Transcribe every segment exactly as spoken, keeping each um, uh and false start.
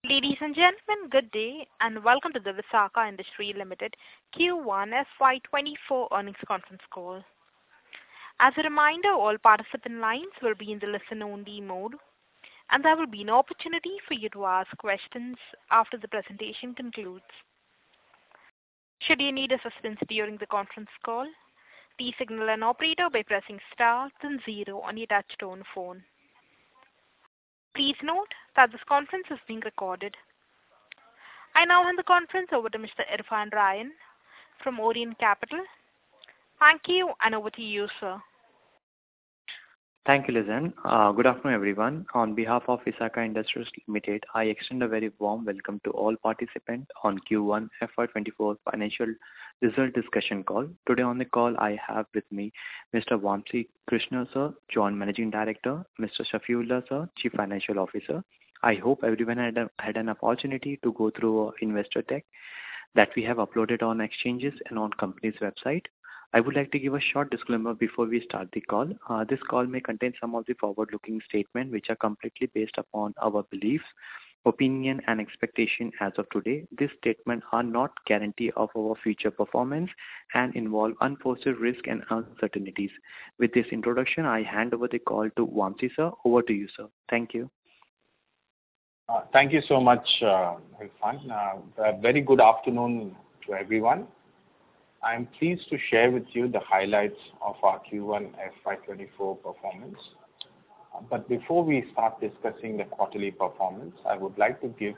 Ladies and gentlemen, good day, and welcome to the Visakha Industries Limited Q one F Y twenty-four earnings conference call. As a reminder, all participant lines will be in the listen-only mode, and there will be an opportunity for you to ask questions after the presentation concludes. Should you need assistance during the conference call, please signal an operator by pressing star then zero on your touchtone phone. Please note that this conference is being recorded. I now hand the conference over to Mister Irfan Ryan from Orient Capital. Thank you, and over to you, sir. Thank you, Lizanne. Uh, good afternoon, everyone. On behalf of Visakha Industries Limited, I extend a very warm welcome to all participants on Q one F Y twenty-four financial result discussion call. Today on the call, I have with me Mister Vamsi Krishna, sir, Joint Managing Director, Mister Shafiullah, sir, Chief Financial Officer. I hope everyone had, a, had an opportunity to go through our investor deck that we have uploaded on exchanges and on company's website. I would like to give a short disclaimer before we start the call. Uh, this call may contain some of the forward-looking statements which are completely based upon our beliefs, opinion, and expectation as of today. These statements are not guarantee of our future performance and involve unforeseen risk and uncertainties. With this introduction, I hand over the call to Vamsi, sir. Over to you, sir. Thank you. Uh, thank you so much, uh, Irfan. Uh, a very good afternoon to everyone. I am pleased to share with you the highlights of our Q one F Y twenty-four performance. Uh, but before we start discussing the quarterly performance, I would like to give,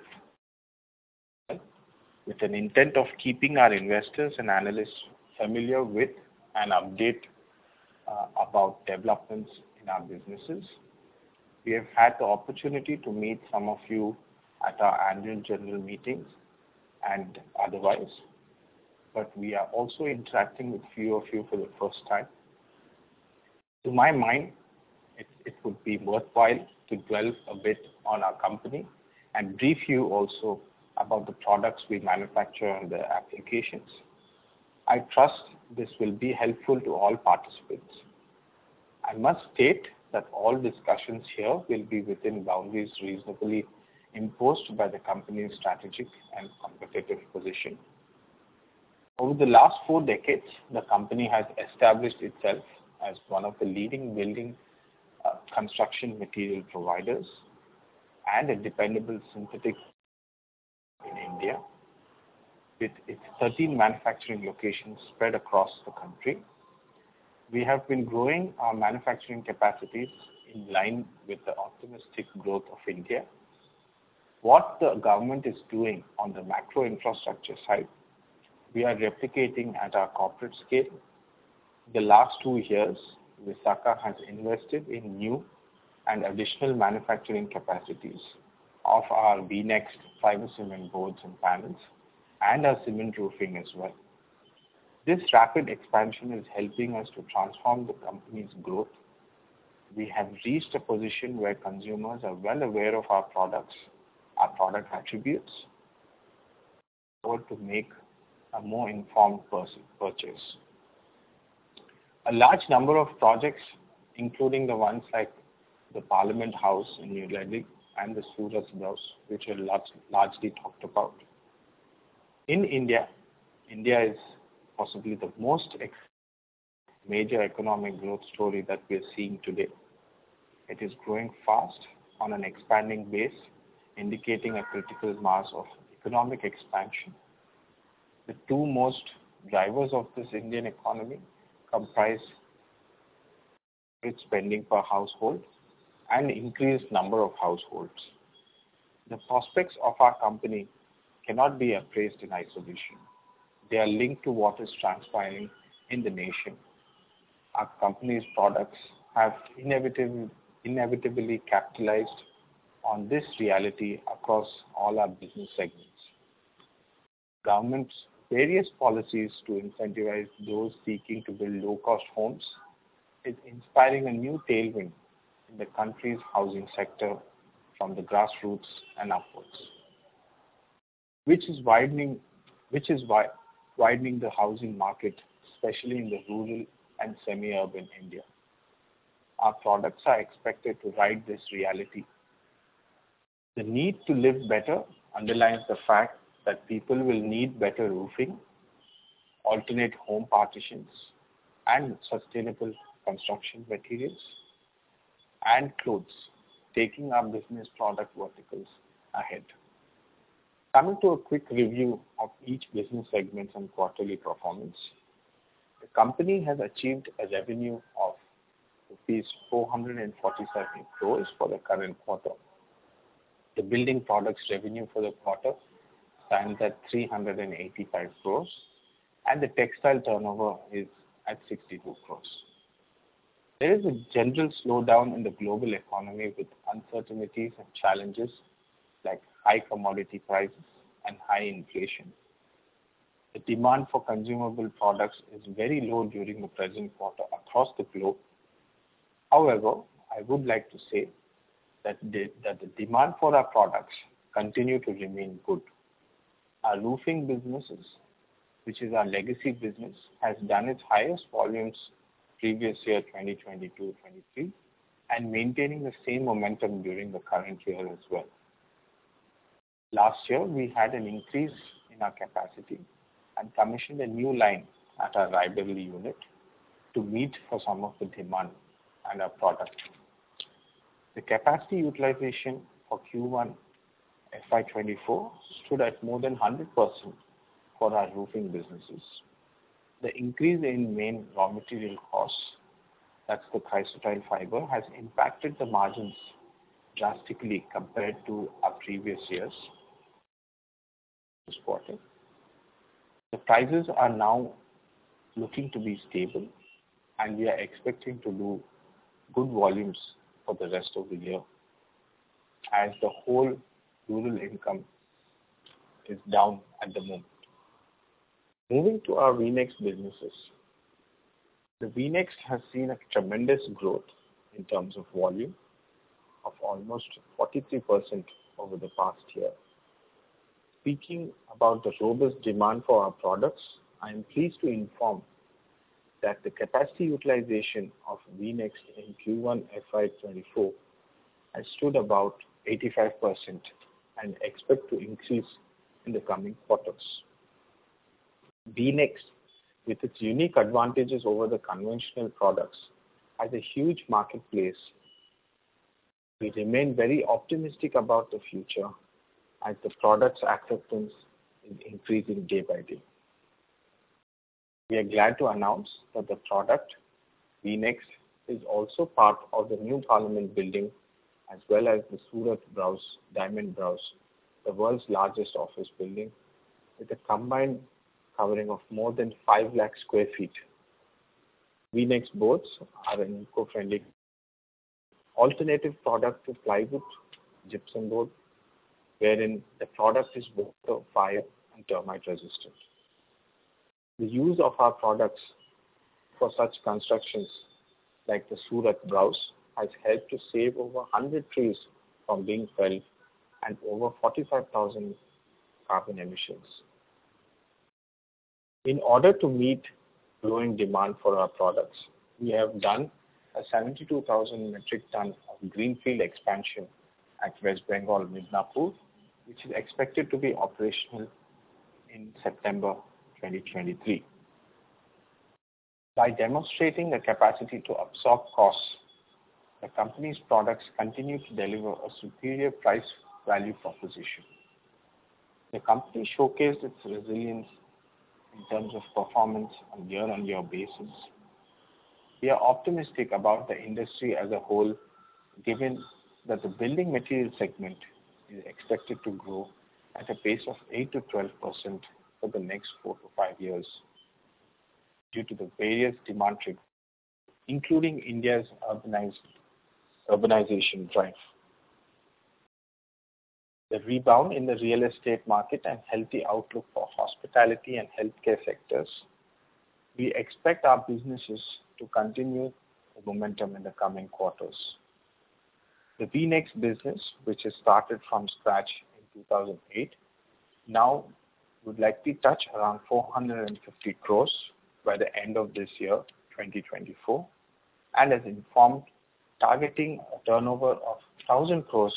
with an intent of keeping our investors and analysts familiar with and update uh, about developments in our businesses. We have had the opportunity to meet some of you at our annual general meetings and otherwise, but we are also interacting with few of you for the first time. To my mind, it, it would be worthwhile to dwell a bit on our company and brief you also about the products we manufacture and their applications. I trust this will be helpful to all participants. I must state that all discussions here will be within boundaries reasonably imposed by the company's strategic and competitive position. Over the last four decades, the company has established itself as one of the leading building uh, construction material providers and a dependable synthetic in India. With its thirteen manufacturing locations spread across the country, we have been growing our manufacturing capacities in line with the optimistic growth of India. What the government is doing on the macro infrastructure side, we are replicating at our corporate scale. The last two years, Visakha has invested in new and additional manufacturing capacities of our V-Next fiber cement boards and panels and our cement roofing as well. This rapid expansion is helping us to transform the company's growth. We have reached a position where consumers are well aware of our products, our product attributes, or to make a more informed person purchase. A large number of projects, including the ones like the Parliament House in New Delhi and the Surat House, which are large, largely talked about. In India, India is possibly the most ex- major economic growth story that we are seeing today. It is growing fast on an expanding base, indicating a critical mass of economic expansion. The two most drivers of this Indian economy comprise its spending per household and increased number of households. The prospects of our company cannot be appraised in isolation. They are linked to what is transpiring in the nation. Our company's products have inevitably, inevitably capitalized on this reality across all our business segments. Government's various policies to incentivize those seeking to build low-cost homes is inspiring a new tailwind in the country's housing sector from the grassroots and upwards, which is widening, which is wi- widening the housing market, especially in the rural and semi-urban India. Our products are expected to ride this reality The need to live better underlines the fact that people will need better roofing, alternate home partitions, and sustainable construction materials and clothes, taking our business product verticals ahead. Coming to a quick review of each business segment and quarterly performance. The company has achieved a revenue of rupees four hundred forty-seven crores for the current quarter. The building products revenue for the quarter stands at three hundred eighty-five crores, and the textile turnover is at sixty-two crores. There is a general slowdown in the global economy with uncertainties and challenges like high commodity prices and high inflation. The demand for consumable products is very low during the present quarter across the globe. However, I would like to say that the, that the demand for our products continue to remain good. Our roofing businesses, which is our legacy business, has done its highest volumes previous year twenty twenty-two twenty-three and maintaining the same momentum during the current year as well. Last year, we had an increase in our capacity and commissioned a new line at our Raebareli unit to meet for some of the demand and our product. The capacity utilization for Q one F Y twenty-four stood at more than one hundred percent for our roofing businesses. The increase in main raw material costs, that's the chrysotile fiber, has impacted the margins drastically compared to our previous years. This quarter, the prices are now looking to be stable, and we are expecting to do good volumes for the rest of the year, as the whole rural income is down at the moment. Moving to our V-Next businesses. The V-Next has seen a tremendous growth in terms of volume of almost forty-three percent over the past year. Speaking about the robust demand for our products, I am pleased to inform that the capacity utilization of V-Next in Q one F Y twenty-four has stood about eighty-five percent and expect to increase in the coming quarters. V-Next, with its unique advantages over the conventional products, has a huge marketplace. We remain very optimistic about the future as the product's acceptance is increasing day by day. We are glad to announce that the product V-Next is also part of the new Parliament building as well as the Surat Browse, Diamond Browse, the world's largest office building with a combined covering of more than five lakh square feet. V-Next boards are an eco-friendly alternative product to plywood gypsum board, wherein the product is water, fire, and termite resistant. The use of our products for such constructions like the Surat Browse has helped to save over one hundred trees from being felled and over forty-five thousand carbon emissions. In order to meet growing demand for our products, we have done a seventy-two thousand metric ton of greenfield expansion at West Bengal, Midnapur, which is expected to be operational in September twenty twenty-three. By demonstrating the capacity to absorb costs, the company's products continue to deliver a superior price-value proposition. The company showcased its resilience in terms of performance on year-on-year basis. We are optimistic about the industry as a whole, given that the building material segment is expected to grow at a pace of eight to twelve percent for the next four to five years due to the various demand triggers, including India's urbanized, urbanization drive. The rebound in the real estate market and healthy outlook for hospitality and healthcare sectors, we expect our businesses to continue the momentum in the coming quarters. The V-Next business, which has started from scratch in two thousand eight, now would likely touch around four hundred fifty crores by the end of this year, twenty twenty-four, and has informed targeting a turnover of one thousand crores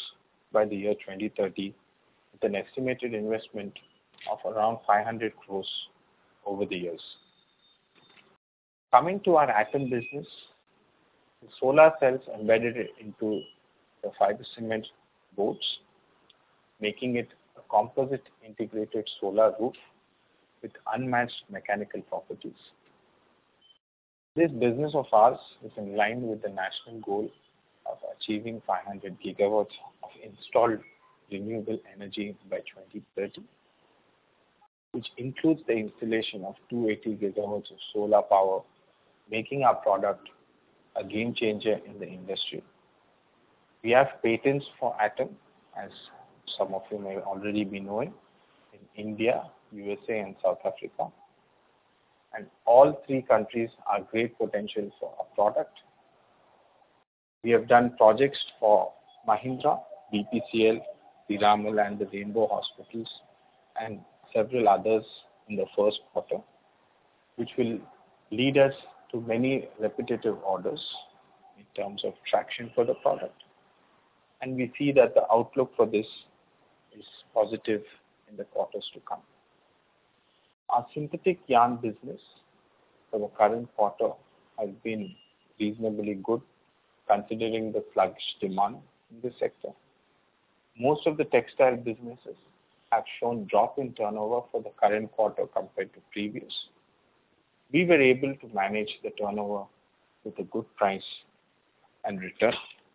by the year twenty thirty with an estimated investment of around five hundred crores over the years. Coming to our atom business, the solar cells embedded into the fiber cement boards, making it a composite integrated solar roof with unmatched mechanical properties. This business of ours is in line with the national goal of achieving five hundred gigawatts of installed renewable energy by twenty thirty, which includes the installation of two hundred eighty gigawatts of solar power, making our product a game changer in the industry. We have patents for Atom, as some of you may already be knowing, in India, U S A and South Africa. And all three countries are great potential for our product. We have done projects for Mahindra, B P C L, Piramal and the Rainbow Hospitals and several others in the first quarter, which will lead us to many repetitive orders in terms of traction for the product. And we see that the outlook for this is positive in the quarters to come. Our synthetic yarn business for the current quarter has been reasonably good considering the sluggish demand in this sector. Most of the textile businesses have shown drop in turnover for the current quarter compared to previous. We were able to manage the turnover with a good price and return.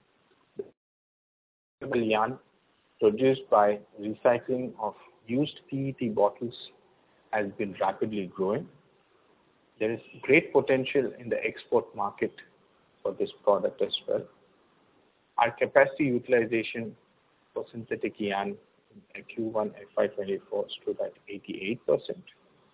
The yarn produced by recycling of used P E T bottles has been rapidly growing. There is great potential in the export market for this product as well. Our capacity utilization for synthetic yarn in Q one F Y twenty-four stood at eighty-eight percent.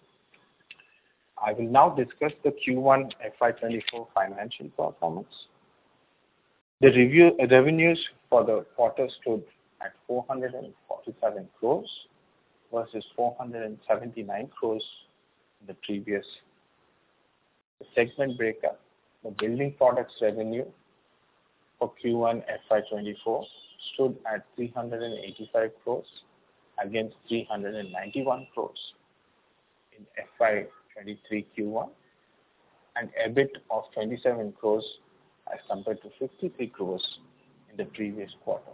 I will now discuss the Q one F Y twenty-four financial performance. The review, revenues for the quarter stood at four hundred forty-seven crores versus four hundred seventy-nine crores in the previous. The segment breakup, the building products revenue for Q one F Y twenty-four stood at three hundred eighty-five crores against three hundred ninety-one crores in F Y twenty-three Q one, and EBIT of twenty-seven crores as compared to fifty-three crores in the previous quarter.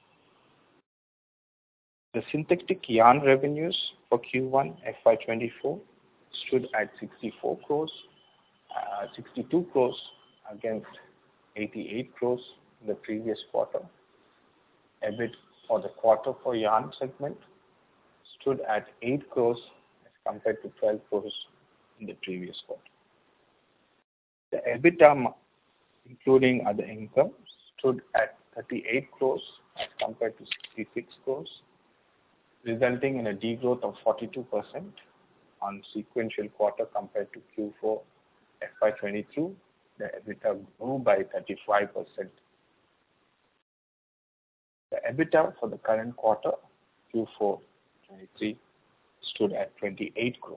The synthetic yarn revenues for Q one F Y twenty-four stood at sixty-four crores, uh, sixty-two crores against eighty-eight crores in the previous quarter. EBIT for the quarter for yarn segment stood at eight crores as compared to twelve crores in the previous quarter. The EBITDA, including other income, stood at thirty-eight crores as compared to sixty-six crores, resulting in a degrowth of forty-two percent on sequential quarter compared to Q four F Y twenty-two. The EBITDA grew by thirty-five percent. The EBITDA for the current quarter, Q four twenty-three, stood at twenty-eight crores.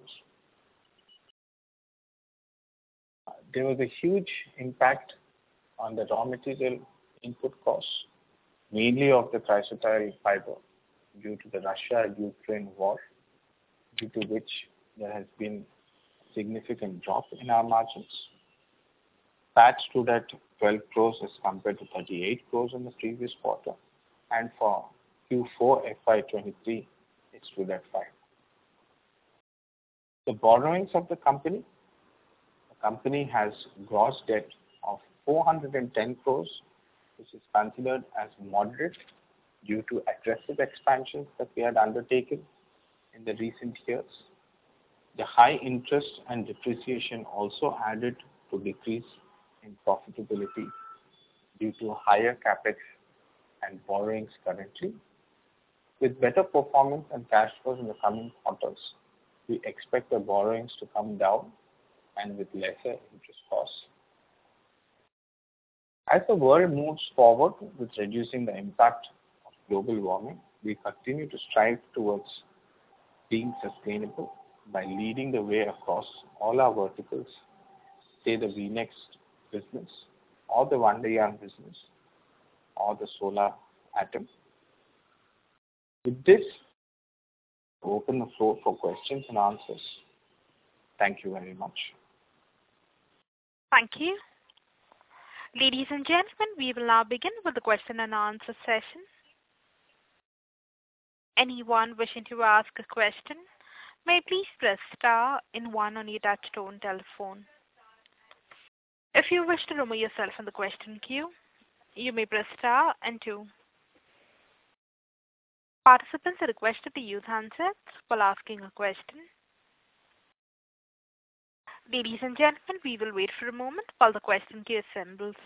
There was a huge impact on the raw material input costs, mainly of the chrysotile fiber, due to the Russia-Ukraine war, due to which there has been a significant drop in our margins. P A T stood at twelve crores as compared to thirty-eight crores in the previous quarter, and for Q four F Y twenty-three, it stood at five. The borrowings of the company, the company has gross debt of four hundred ten crores, which is considered as moderate due to aggressive expansions that we had undertaken in the recent years. The high interest and depreciation also added to decrease in profitability due to higher capex and borrowings currently. With better performance and cash flows in the coming quarters, we expect the borrowings to come down and with lesser interest costs. As the world moves forward with reducing the impact of global warming, we continue to strive towards being sustainable by leading the way across all our verticals, say the V-Nex business, or the Wonder Yarn business, or the solar atom. With this, open the floor for questions and answers. Thank you very much. Thank you. Ladies and gentlemen, we will now begin with the question and answer session. Anyone wishing to ask a question may please press star and one on your touchtone telephone. If you wish to remove yourself from the question queue, you may press star and two. Participants are requested to use handsets while asking a question. Ladies and gentlemen, we will wait for a moment while the question queue assembles.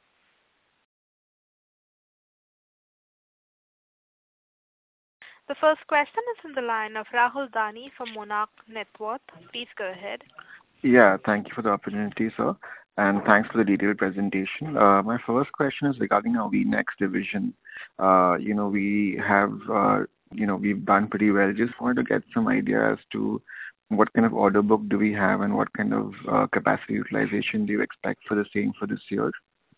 The first question is from the line of Rahul Dani from Monarch Networth. Please go ahead. Yeah, thank you for the opportunity, sir, and thanks for the detailed presentation. Uh, my first question is regarding our V NEXT division. Uh, you know, we have, uh, you know, we've done pretty well. Just wanted to get some idea as to what kind of order book do we have and what kind of uh, capacity utilization do you expect for the same for this year?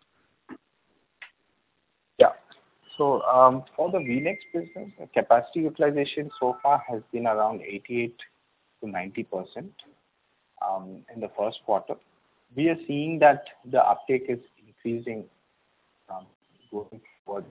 Yeah. So um, for the V NEXT business, the capacity utilization so far has been around eighty-eight to ninety percent um, in the first quarter. We are seeing that the uptake is increasing um, going forward.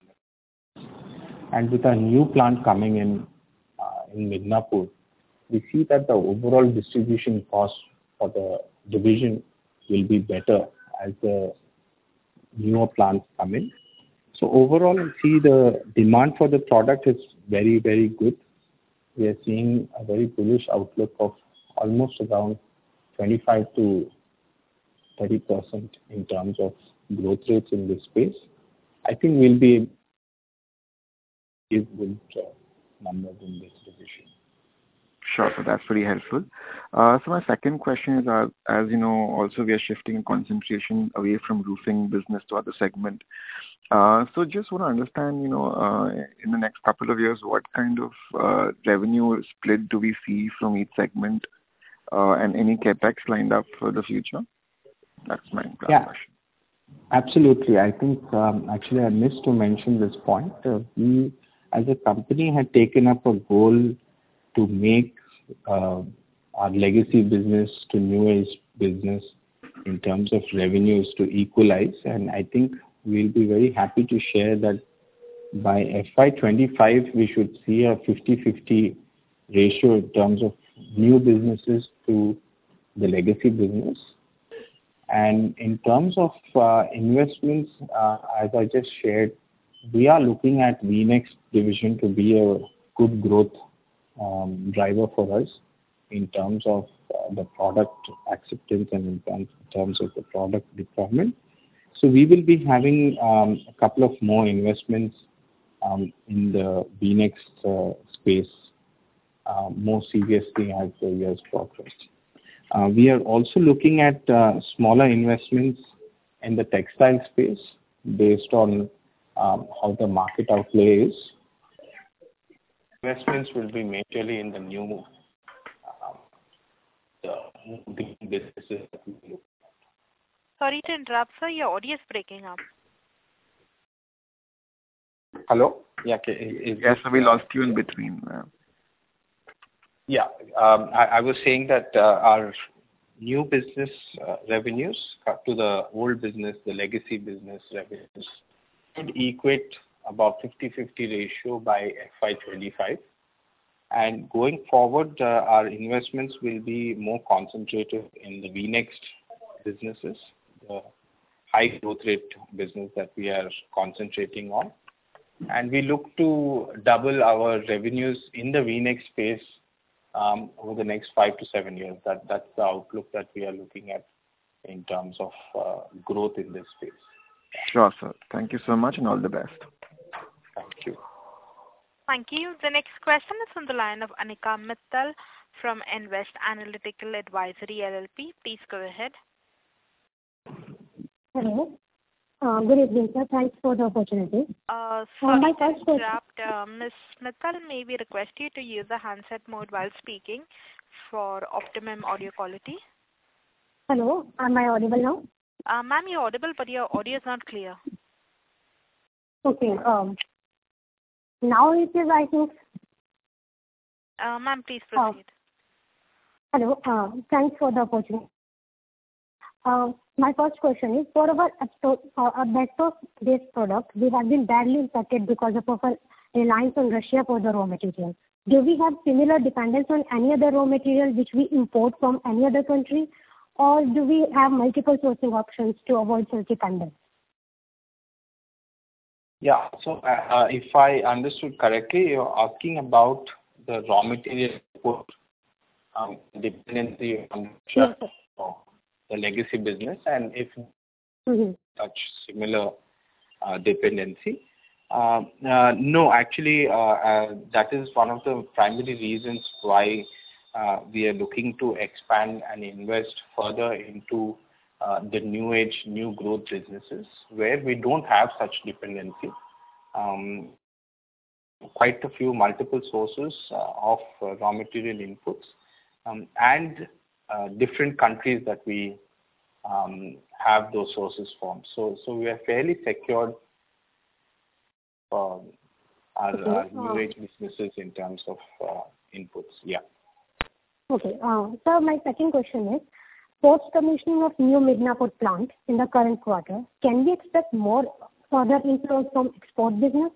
And with our new plant coming in uh, in Midnapur, we see that the overall distribution cost for the division will be better as the newer plants come in. So overall, we see the demand for the product is very, very good. We are seeing a very bullish outlook of almost around twenty-five to thirty percent in terms of growth rates in this space. I think we'll be give good uh, numbers in this division. Sure, so that's pretty helpful. Uh, so my second question is, uh, as you know, also we are shifting concentration away from roofing business to other segment. Uh, so just want to understand, you know, uh, in the next couple of years, what kind of uh, revenue split do we see from each segment, uh, and any capex lined up for the future? That's my yeah. question. Absolutely. I think um, actually I missed to mention this point. Uh, we, as a company, had taken up a goal to make uh, our legacy business to new age business in terms of revenues to equalize, and I think we'll be very happy to share that by F Y twenty-five we should see a fifty-fifty ratio in terms of new businesses to the legacy business. And in terms of uh, investments, uh, as I just shared, we are looking at V NEXT division to be a good growth um, driver for us in terms of uh, the product acceptance and in terms, in terms of the product deployment. So we will be having um, a couple of more investments um, in the V NEXT uh, space uh, more seriously as the years progress. Uh, we are also looking at uh, smaller investments in the textile space based on um, how the market outlay is. Investments will be majorly in the new um, the businesses. Sorry to interrupt, sir. Your audio is breaking up. Hello? Yeah, okay. Is, yes, so we lost you in between. Uh, Yeah, um, I, I was saying that uh, our new business uh, revenues to the old business, the legacy business revenues, should equate about fifty-fifty ratio by F Y twenty-five. And going forward, uh, our investments will be more concentrated in the V NEXT businesses, the high growth rate business that we are concentrating on. And we look to double our revenues in the V NEXT space Um, over the next five to seven years. That that's the outlook that we are looking at in terms of uh, growth in this space. Sure, sir. Thank you so much and all the best. Thank you. Thank you. The next question is from the line of Anika Mittal from Invest Analytical Advisory L L P. Please go ahead. Hello. Uh, good evening, sir. Thanks for the opportunity. Uh, sorry to interrupt. Uh, Miz Mittal, may we request you to use the handset mode while speaking for optimum audio quality? Hello. Am I audible now? Uh, Ma'am, you're audible, but your audio is not clear. Okay. Um, Now it is, I think. Uh, ma'am, please proceed. Uh, hello. Uh, thanks for the opportunity. Uh, my first question is, for our asbestos-based product, we have been badly impacted because of our reliance on Russia for the raw material. Do we have similar dependence on any other raw material which we import from any other country, or do we have multiple sourcing options to avoid such dependence? Yeah. So uh, if I understood correctly, you're asking about the raw material import um, dependency on Russia Yes, for the legacy business, and if mm-hmm. such similar uh, dependency. Uh, uh, no, actually, uh, uh, that is one of the primary reasons why uh, we are looking to expand and invest further into uh, the new age, new growth businesses where we don't have such dependency. Um, quite a few multiple sources uh, of uh, raw material inputs um, and uh, different countries that we um, have those sources from. So, so we are fairly secured for our, Okay. our new Uh, age businesses in terms of uh, inputs. Yeah. Okay. Uh, so my second question is, post-commissioning of new Midnapur plant in the current quarter, can we expect more further inflows from export business?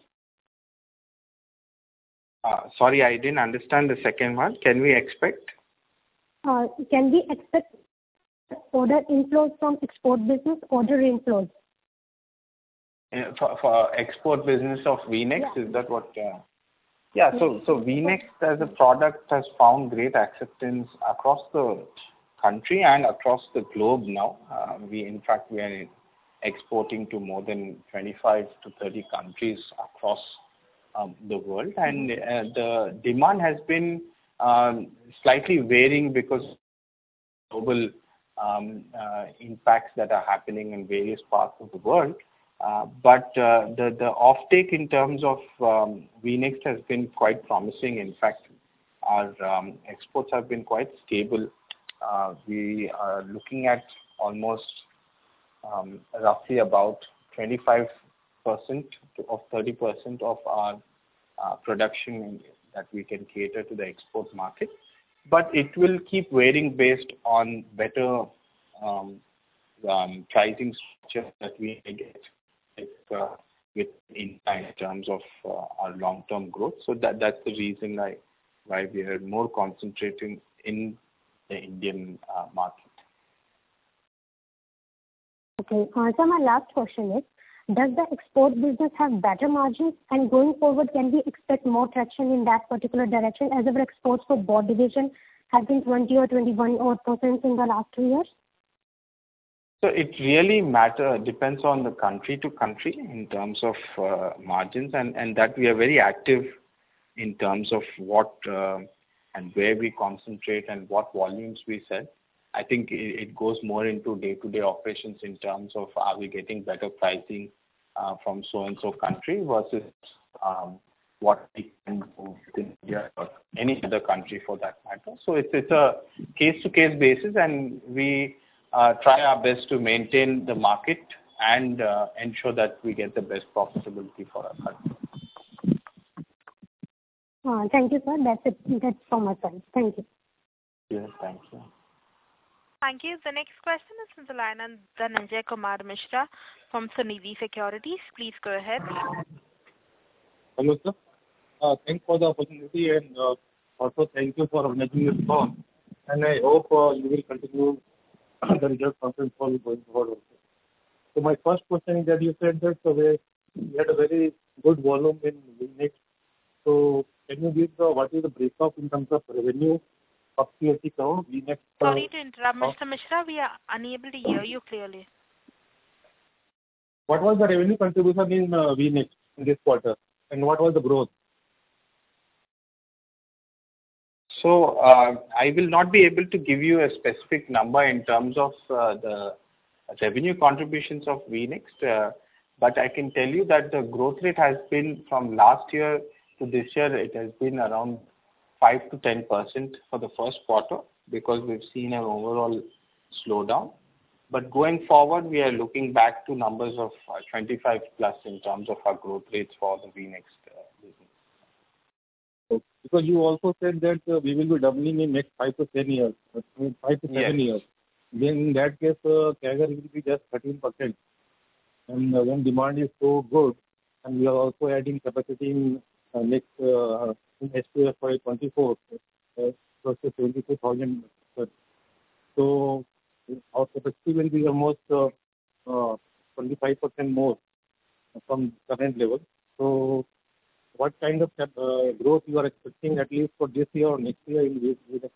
Uh, sorry, I didn't understand the second one. Can we expect? Uh, can we expect order inflows from export business, order inflows? Uh, for, for export business of V-Next, Yeah. is that what? Uh, yeah, so, so V-Next as a product has found great acceptance across the country and across the globe now. Uh, we, in fact, we are exporting to more than twenty-five to thirty countries across um, the world. And uh, the demand has been um, slightly varying because of global um, uh, impacts that are happening in various parts of the world. Uh, but uh, the, the offtake in terms of um, V-Next has been quite promising. In fact, our um, exports have been quite stable. Uh, we are looking at almost um, roughly about twenty-five percent of thirty percent of our uh, production that we can cater to the export market. But it will keep varying based on better um, um, pricing structure that we get uh, with in, in terms of uh, our long-term growth. So that that's the reason I, why we are more concentrating in the Indian uh, market. Okay. Uh, so my last question is, does the export business have better margins? And going forward, can we expect more traction in that particular direction as our exports for board division have been twenty or twenty-one or percent in the last two years? So it really matter depends on the country to country in terms of uh, margins, and, and that we are very active in terms of what uh, and where we concentrate and what volumes we sell. I think it, it goes more into day-to-day operations in terms of are we getting better pricing uh, from so-and-so country versus um, what we can do in India or any other country for that matter. So it's, it's a case-to-case basis, and we Uh, try our best to maintain the market and uh, ensure that we get the best profitability for our country. Uh, thank you, sir. That's it. That's from my side. Thank you. Yes, thank you. Thank you. The next question is from the line of Dhananjay Kumar Mishra from Sunidhi Securities. Please go ahead. Hello, sir. Uh, thanks for the opportunity, and uh, also thank you for organizing this call. And I hope uh, you will continue the result conference call going forward also. So my first question is that you said that so we had a very good volume in V-Next. So can you give the, what is the breakup in terms of revenue of three hundred eighty crore V-Next? Sorry to interrupt, Mister Mishra. We are unable to hear you clearly. What was the revenue contribution in uh, V-Next in this quarter, and what was the growth? So uh, I will not be able to give you a specific number in terms of uh, the revenue contributions of V-Next, uh, but I can tell you that the growth rate has been from last year to this year, it has been around five to ten percent for the first quarter because we've seen an overall slowdown. But going forward, we are looking back to numbers of uh, twenty-five plus in terms of our growth rates for the V-Next uh, business. Because you also said that uh, we will be doubling in next five to ten years, uh, five to seven Yes. years. Then in that case, uh, C A G R will be just thirteen percent. And uh, when demand is so good, and we are also adding capacity in uh, next uh, in H two F Y twenty-four, uh, close to twenty-two thousand. So our capacity will be almost uh, uh, twenty-five percent more from current level. So what kind of uh, growth you are expecting at least for this year or next year in this?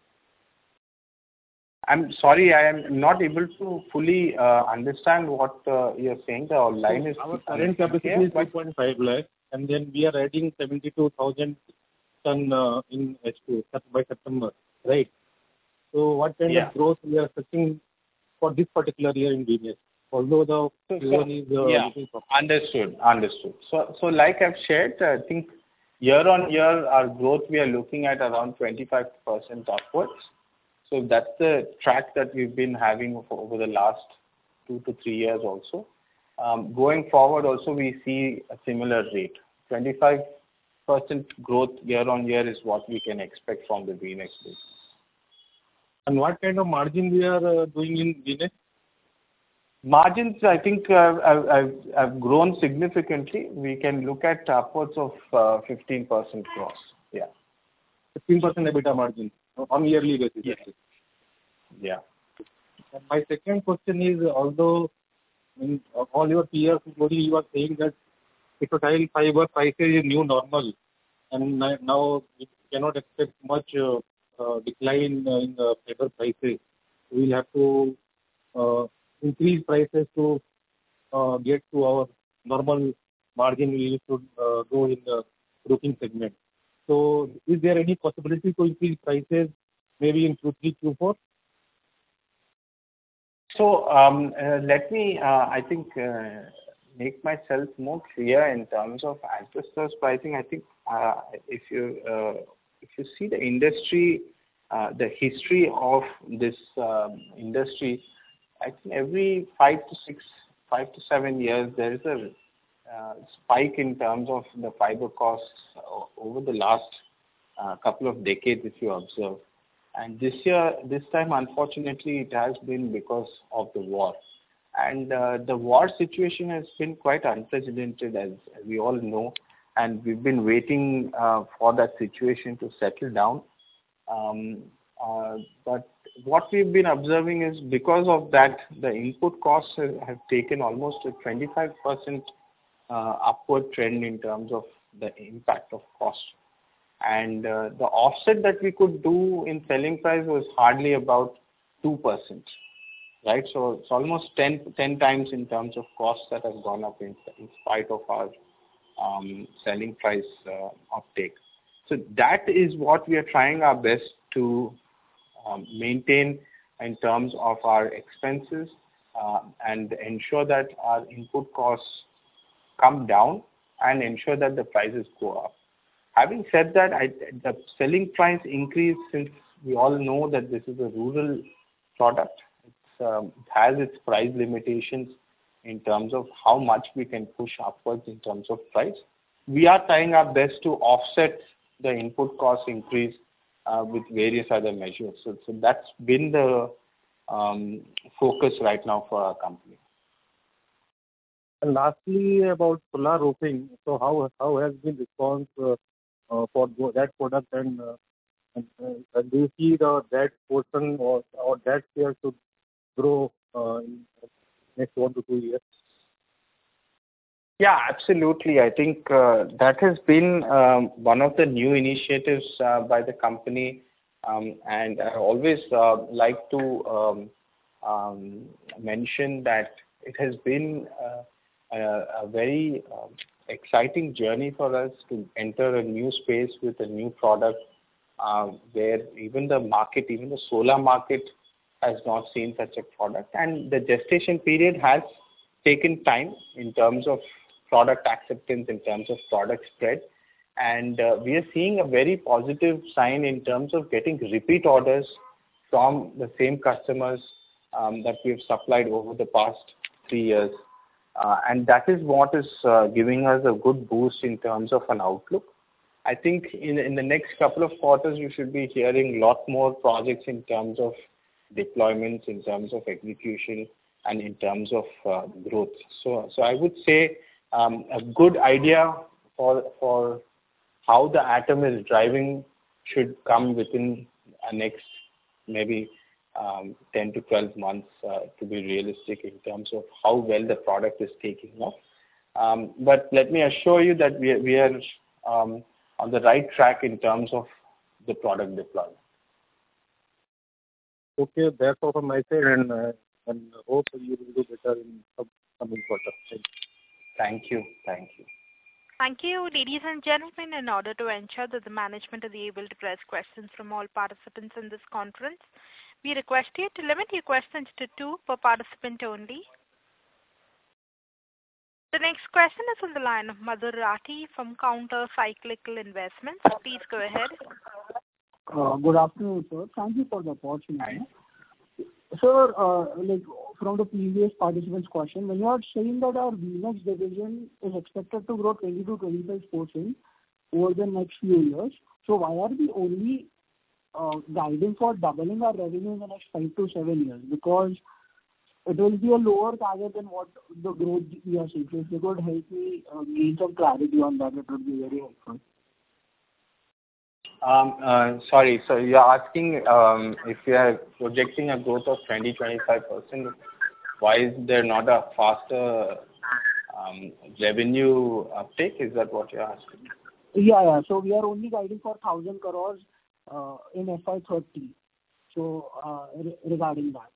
I'm sorry, I am not able to fully uh, understand what uh, you're saying. The line is Our current capacity is one point five lakh, and then we are adding seventy-two thousand ton uh, in H two by September, right? So what kind Yeah. of growth we are expecting for this particular year in business? Although the So, season is uh, yeah, looking for. understood, understood. So, so like I've shared, I think year on year, our growth, we are looking at around twenty-five percent upwards. So that's the track that we've been having for over the last two to three years also. Um, going forward also, we see a similar rate. twenty-five percent growth year on year is what we can expect from the V NEXT business. And what kind of margin we are uh, doing in V NEXT? Margins, I think, uh, have, have, have grown significantly. We can look at upwards of uh, fifteen percent gross. Yeah. fifteen percent EBITDA margin on yearly basis. Yes. Yeah. And my second question is, although in all your peers, including you are saying that textile fiber prices is new normal, and now we cannot expect much uh, uh, decline in the fiber prices. We will have to uh, increase prices to uh, get to our normal margin we used to uh, go in the roofing segment. So is there any possibility to increase prices maybe in Q three, Q four? So um, uh, let me, uh, I think, uh, make myself more clear in terms of asbestos pricing. I think uh, if you uh, if you see the industry, uh, the history of this um, industry, I think every five to six, five to seven years there is a uh, spike in terms of the fiber costs over the last uh, couple of decades, if you observe. And this year, this time, unfortunately, it has been because of the war. And uh, the war situation has been quite unprecedented, as, as we all know. And we've been waiting uh, for that situation to settle down. Um, uh, but what we've been observing is because of that, the input costs have, have taken almost a twenty-five percent uh, upward trend in terms of the impact of cost. And uh, the offset that we could do in selling price was hardly about two percent, right? So it's almost ten, ten times in terms of costs that have gone up in, in spite of our um, selling price uh, uptake. So that is what we are trying our best to um, maintain in terms of our expenses uh, and ensure that our input costs come down and ensure that the prices go up. Having said that, I, the selling price increase, since we all know that this is a rural product, it's, um, it has its price limitations in terms of how much we can push upwards in terms of price. We are trying our best to offset the input cost increase uh, with various other measures. So, so that's been the um, focus right now for our company. And lastly, about solar roofing. So how how has been response uh, uh, for that product, and, uh, and uh, do you see the that portion or or that share should grow uh, in next one to two years? Yeah, absolutely. I think uh, that has been um, one of the new initiatives uh, by the company, um, and I always uh, like to um, um, mention that it has been uh, a, a very um, exciting journey for us to enter a new space with a new product uh, where even the market, even the solar market has not seen such a product, and the gestation period has taken time in terms of product acceptance, in terms of product spread, and uh, we are seeing a very positive sign in terms of getting repeat orders from the same customers um, that we have supplied over the past three years. Uh, and that is what is uh, giving us a good boost in terms of an outlook. I think in in the next couple of quarters, you should be hearing a lot more projects in terms of deployments, in terms of execution, and in terms of uh, growth. So, so I would say um, a good idea for for how the Atom is driving should come within the next maybe um, ten to twelve months uh, to be realistic in terms of how well the product is taking off. Um, but let me assure you that we, we are um, on the right track in terms of the product deployment. Okay, that's all from my side, and, uh, and hope you will do better in coming quarter. Thank you. Thank you. Thank you, ladies and gentlemen. In order to ensure that the management is able to address questions from all participants in this conference, we request you to limit your questions to two per participant only. The next question is on the line of Madhur Rathi from Counter Cyclical Investments. Please go ahead. Uh, good afternoon, sir. Thank you for the opportunity. Sir, uh, like from the previous participant's question, when you are saying that our V NEX division is expected to grow twenty to twenty-five percent over the next few years, so why are we only uh, guiding for doubling our revenue in the next five to seven years? Because it will be a lower target than what the growth we are seeing. So if you could help me uh, gain some clarity on that, it would be very helpful. Um, uh, sorry, so you're asking um, if we are projecting a growth of twenty to twenty-five percent, why is there not a faster um, revenue uptake? Is that what you're asking? Yeah, yeah. So we are only guiding for one thousand crores uh, in F Y thirty. So uh, re- regarding that.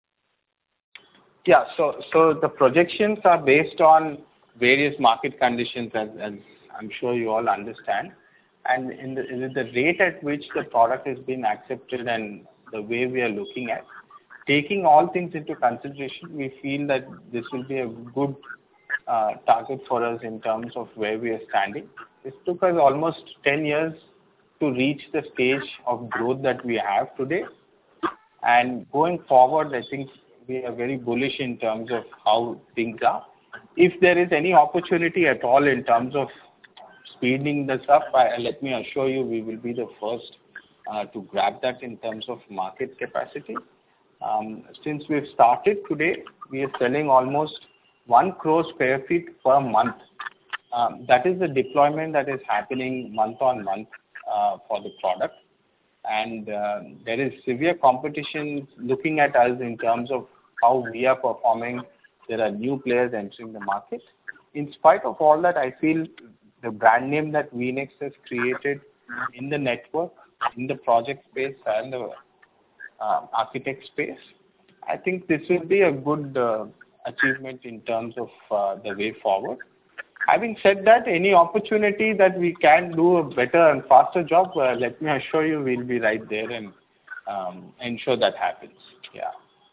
Yeah, so so the projections are based on various market conditions, as, as I'm sure you all understand. And in the, in the rate at which the product is being accepted and the way we are looking at, taking all things into consideration, we feel that this will be a good uh, target for us in terms of where we are standing. It took us almost ten years to reach the stage of growth that we have today. And going forward, I think we are very bullish in terms of how things are. If there is any opportunity at all in terms of speeding this up, I, let me assure you we will be the first uh, to grab that in terms of market capacity. Um, since we've started today, we are selling almost one crore square feet per month. Um, that is the deployment that is happening month on month uh, for the product. And uh, there is severe competition looking at us in terms of how we are performing. There are new players entering the market. In spite of all that, I feel the brand name that V NEX has created in the network, in the project space and the uh, architect space, I think this will be a good uh, achievement in terms of uh, the way forward. Having said that, any opportunity that we can do a better and faster job, uh, let me assure you we'll be right there and um, ensure that happens. Yeah.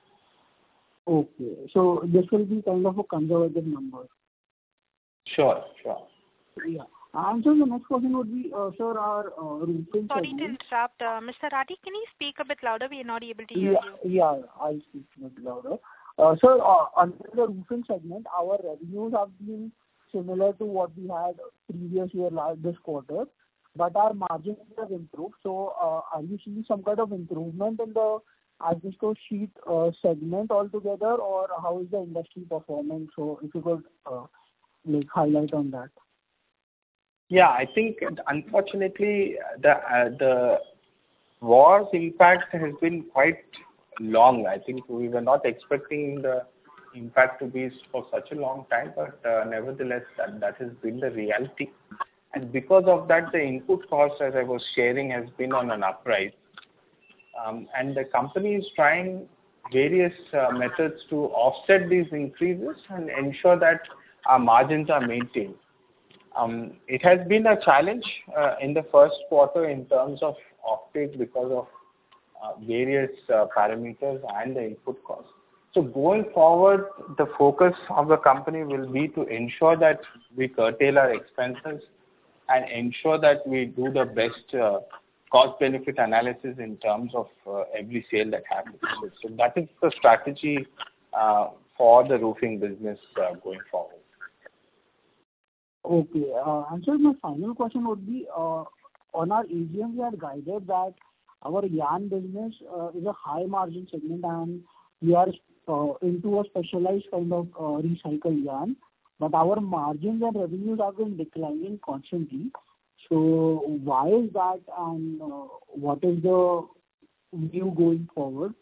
Okay. So this will be kind of a conservative number. Sure, sure. Yeah. And so the next question would be, uh, sir, our uh, roofing Sorry segment. to interrupt. Uh, Mister Rathi, can you speak a bit louder? We are not able to hear Yeah, you. yeah, I'll speak a bit louder. Uh, sir, uh, under the roofing segment, our revenues have been similar to what we had previous year, last this quarter, but our margins have improved. So, uh, are you seeing some kind of improvement in the asbestos sheet uh, segment altogether, or how is the industry performing? So, if you could uh, like highlight on that. Yeah, I think unfortunately the uh, the war's impact has been quite long. I think we were not expecting the impact to be for such a long time, but uh, nevertheless that, that has been the reality. And because of that, the input cost, as I was sharing, has been on an uprise. Um, and the company is trying various uh, methods to offset these increases and ensure that our margins are maintained. Um, it has been a challenge uh, in the first quarter in terms of offtake because of uh, various uh, parameters and the input costs. So going forward, the focus of the company will be to ensure that we curtail our expenses and ensure that we do the best uh, cost-benefit analysis in terms of uh, every sale that happens. So, so that is the strategy uh, for the roofing business uh, going forward. Okay. Uh, and so my final question would be, uh, on our A G M, we had guided that our yarn business uh, is a high margin segment, and we are uh, into a specialized kind of uh, recycled yarn. But our margins and revenues have been declining constantly. So why is that, and uh, what is the view going forward?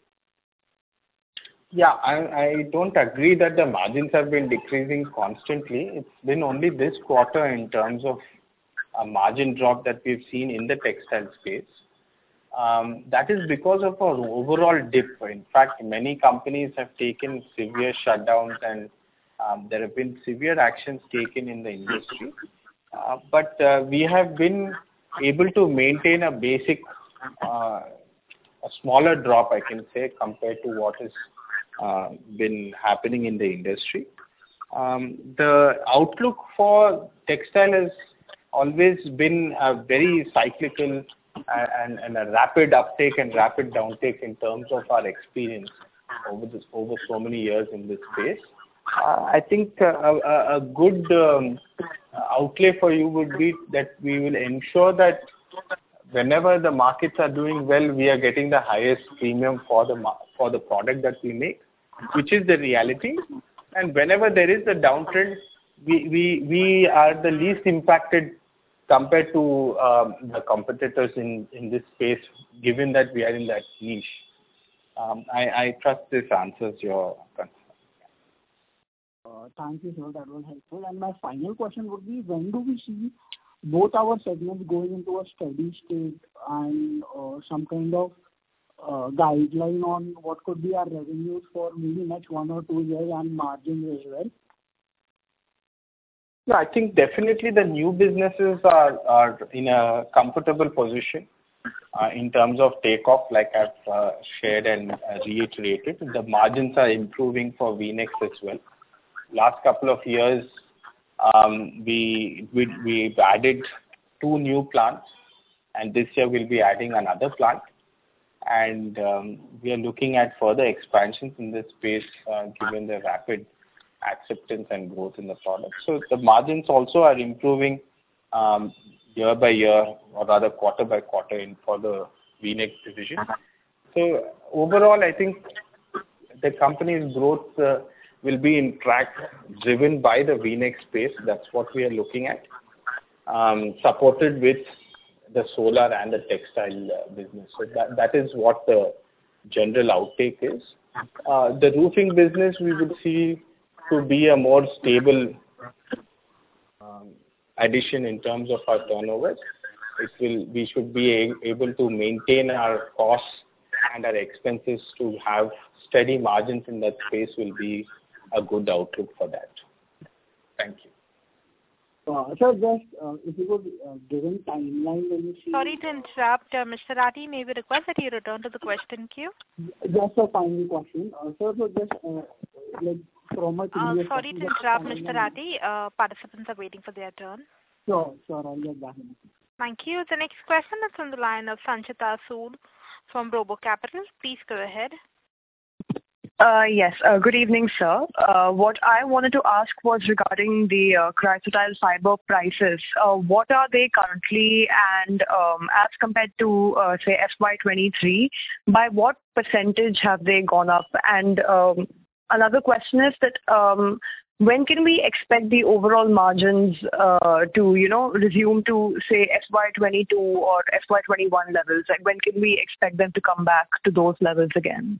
Yeah, I, I don't agree that the margins have been decreasing constantly. It's been only this quarter in terms of a margin drop that we've seen in the textile space. Um, that is because of our overall dip. In fact, many companies have taken severe shutdowns, and um, there have been severe actions taken in the industry. Uh, but uh, we have been able to maintain a basic, uh, a smaller drop, I can say, compared to what has uh, been happening in the industry. Um, the outlook for textile has always been a very cyclical and, and a rapid uptake and rapid downtake in terms of our experience over this over so many years in this space. Uh, I think uh, a, a good um, outlay for you would be that we will ensure that whenever the markets are doing well, we are getting the highest premium for the for the product that we make, which is the reality. And whenever there is a downtrend, we we, we are the least impacted compared to um, the competitors in, in this space, given that we are in that niche. Um, I, I trust this answers your concern. Uh, thank you, sir. That was helpful. And my final question would be, when do we see both our segments going into a steady state and uh, some kind of uh, guideline on what could be our revenues for maybe next one or two years and margins as well? Yeah, I think definitely the new businesses are, are in a comfortable position uh, in terms of takeoff, like I've uh, shared and uh, reiterated. The margins are improving for V-Nex as well. Last couple of years, um, we, we, we've added two new plants, and this year we'll be adding another plant. And um, we are looking at further expansions in this space, uh, given the rapid acceptance and growth in the product. So the margins also are improving um, year by year, or rather quarter by quarter in for the V-Nex division. So overall, I think the company's growth uh, will be in track, driven by the V-Nex space. That's what we are looking at, um, supported with the solar and the textile uh, business. So that that is what the general outtake is. Uh, the roofing business we would see to be a more stable um, addition in terms of our turnovers. It will we should be a, able to maintain our costs and our expenses to have steady margins in that space will be a good outlook for that. Thank you. Uh, sir, just uh, if you could uh, give a timeline when you see... Sorry to interrupt, uh, Mister Rathi, may we request that you return to the question queue? Just a final question. Uh, sir, so just uh, like from a uh, Sorry to interrupt, Mister Rathi. Uh, participants are waiting for their turn. Sure, sure, I'll get back. Thank you. The next question is on the line of Sanchita Sood from Robo Capital. Please go ahead. Uh, yes, uh, good evening, sir. Uh, what I wanted to ask was regarding the uh, cryotile fiber prices. Uh, what are they currently, and um, as compared to, uh, say, F Y twenty-three, by what percentage have they gone up? And um, another question is that um, when can we expect the overall margins uh, to, you know, resume to, say, F Y twenty-two or F Y twenty-one levels? Like, when can we expect them to come back to those levels again?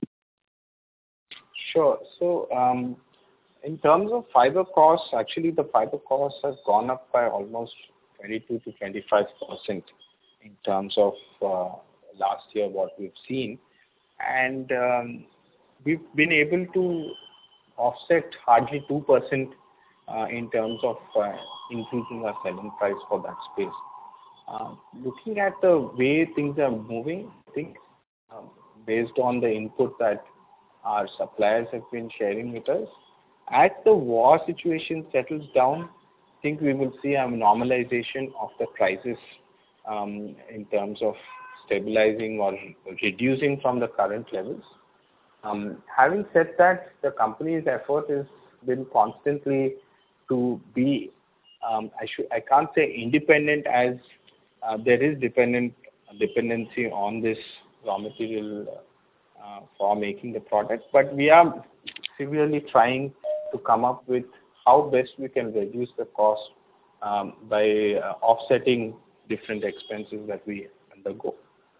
Sure. So, um, in terms of fiber costs, actually the fiber costs has gone up by almost twenty-two to twenty-five percent in terms of uh, last year what we've seen. And um, we've been able to offset hardly two percent uh, in terms of uh, increasing our selling price for that space. Uh, looking at the way things are moving, I think um, based on the input that our suppliers have been sharing with us, as the war situation settles down, I think we will see a normalization of the prices um, in terms of stabilizing or reducing from the current levels. Um, having said that, the company's effort has been constantly to be, um, I should, I can't say independent as uh, there is dependent dependency on this raw material uh, for making the product. But we are severely trying to come up with how best we can reduce the cost um, by uh, offsetting different expenses that we undergo.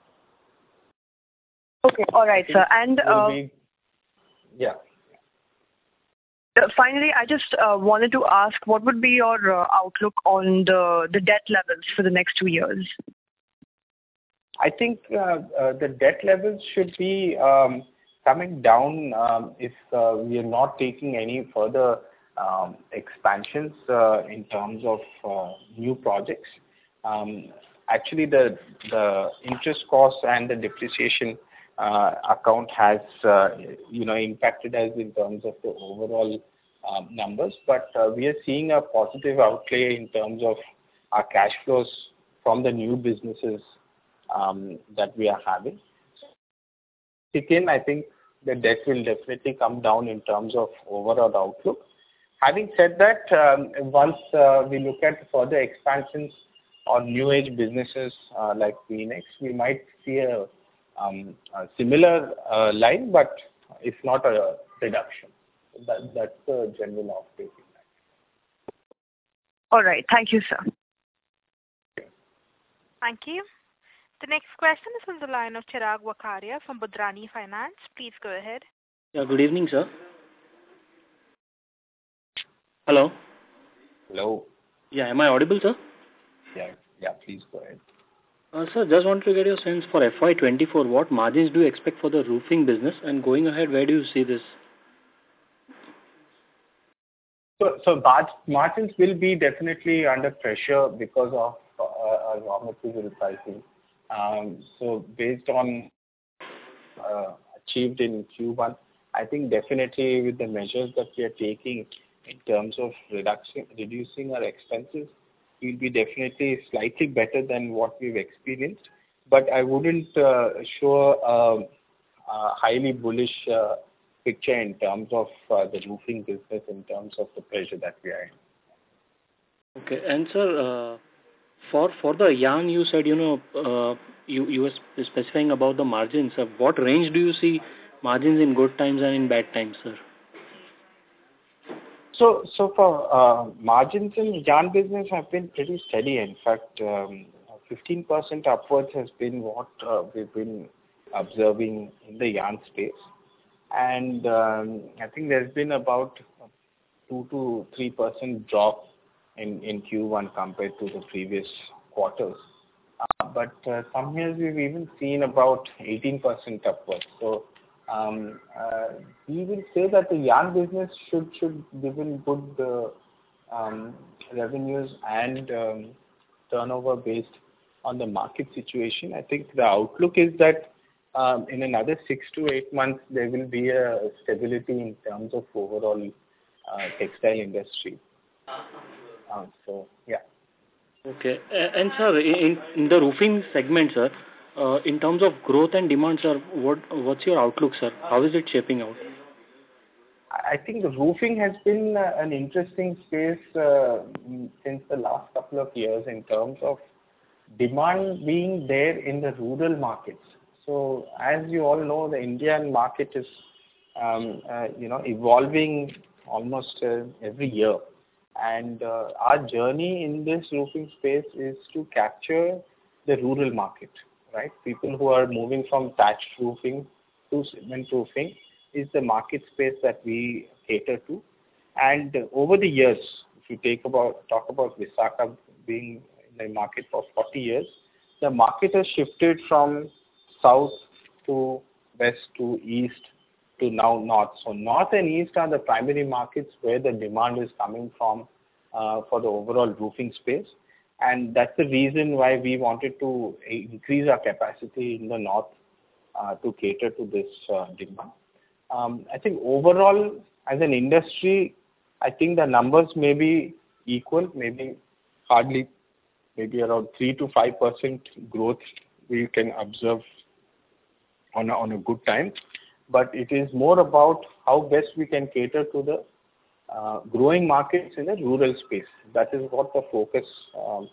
Okay, all right, sir. And uh, be, yeah. Uh, finally, I just uh, wanted to ask, what would be your uh, outlook on the, the debt levels for the next two years? I think uh, uh, the debt levels should be um, coming down um, if uh, we are not taking any further um, expansions uh, in terms of uh, new projects. Um, actually, the the interest costs and the depreciation uh, account has uh, you know impacted us in terms of the overall um, numbers, but uh, we are seeing a positive outlay in terms of our cash flows from the new businesses um, that we are having. Again, I think the debt will definitely come down in terms of overall outlook. Having said that, um, once uh, we look at further expansions or new age businesses uh, like Phoenix, we might see a, um, a similar uh, line, but if not a reduction. That, that's the general outlook. All right. Thank you, sir. Thank you. The next question is on the line of Chirag Wakaria from Budrani Finance. Please go ahead. Yeah, good evening, sir. Hello. Hello. Yeah, am I audible, sir? Yeah, yeah, please go ahead. Uh, sir, just wanted to get your sense for F Y twenty-four. What margins do you expect for the roofing business, and going ahead, where do you see this? So, so margins will be definitely under pressure because of uh, raw material pricing. Um, so, based on uh, achieved in Q one, I think definitely with the measures that we are taking in terms of reduction, reducing our expenses, we'll be definitely slightly better than what we've experienced. But I wouldn't uh, show a, a highly bullish uh, picture in terms of uh, the roofing business, in terms of the pressure that we are in. Okay, and sir, uh, for for the yarn, you said you know uh, you you were specifying about the margins. Uh, what range do you see margins in good times and in bad times, sir? So, so for uh, margins in yarn business have been pretty steady. In fact, um, fifteen percent upwards has been what uh, we've been observing in the yarn space. And um, I think there's been about two to three percent drop in, in Q one compared to the previous quarters. Uh, but uh, some years we've even seen about eighteen percent upwards. So um, uh, we will say that the yarn business should should give in good uh, um, revenues and um, turnover based on the market situation. I think the outlook is that Um, in another six to eight months, there will be a stability in terms of overall uh, textile industry. Uh, so, yeah. Okay. Uh, and sir, in, in the roofing segment, sir, uh, in terms of growth and demand, sir, what what's your outlook, sir? How is it shaping out? I think the roofing has been uh, an interesting space uh, since the last couple of years in terms of demand being there in the rural markets. So, as you all know, the Indian market is, um, uh, you know, evolving almost uh, every year. And uh, our journey in this roofing space is to capture the rural market, right? People who are moving from thatched roofing to cement roofing is the market space that we cater to. And uh, over the years, if you take about talk about Visakha being in the market for forty years, the market has shifted from south to west to east to now north. So north and east are the primary markets where the demand is coming from uh, for the overall roofing space. And that's the reason why we wanted to increase our capacity in the north uh, to cater to this uh, demand. Um, I think overall as an industry, I think the numbers may be equal, maybe hardly, maybe around three to five percent growth we can observe on a, on a good time, but it is more about how best we can cater to the uh, growing markets in the rural space. That is what the focus um,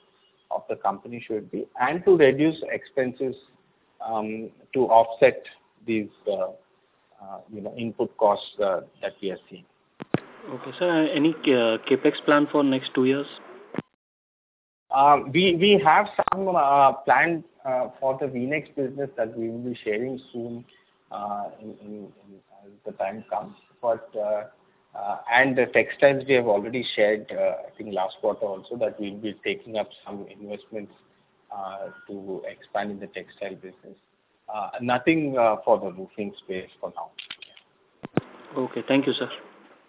of the company should be, and to reduce expenses um, to offset these uh, uh, you know input costs uh, that we are seeing. Okay, sir. Any uh, capex plan for next two years? Uh, we we have some uh, planned uh, for the V NEXT business that we will be sharing soon uh, in, in, in as the time comes. But uh, uh, and the textiles we have already shared, uh, I think last quarter also, that we will be taking up some investments uh, to expand in the textile business. Uh, nothing uh, for the roofing space for now. Okay, thank you, sir.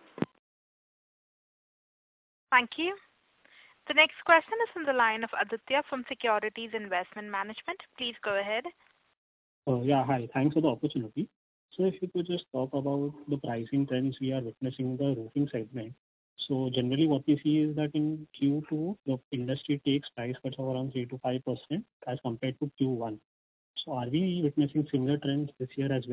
Thank you. The next question is from the line of Aditya from Securities Investment Management. Please go ahead. Uh, yeah, hi. Thanks for the opportunity. So if you could just talk about the pricing trends we are witnessing in the roofing segment. So generally what we see is that in Q two, the industry takes price cuts of around three to five percent as compared to Q one. So are we witnessing similar trends this year as well?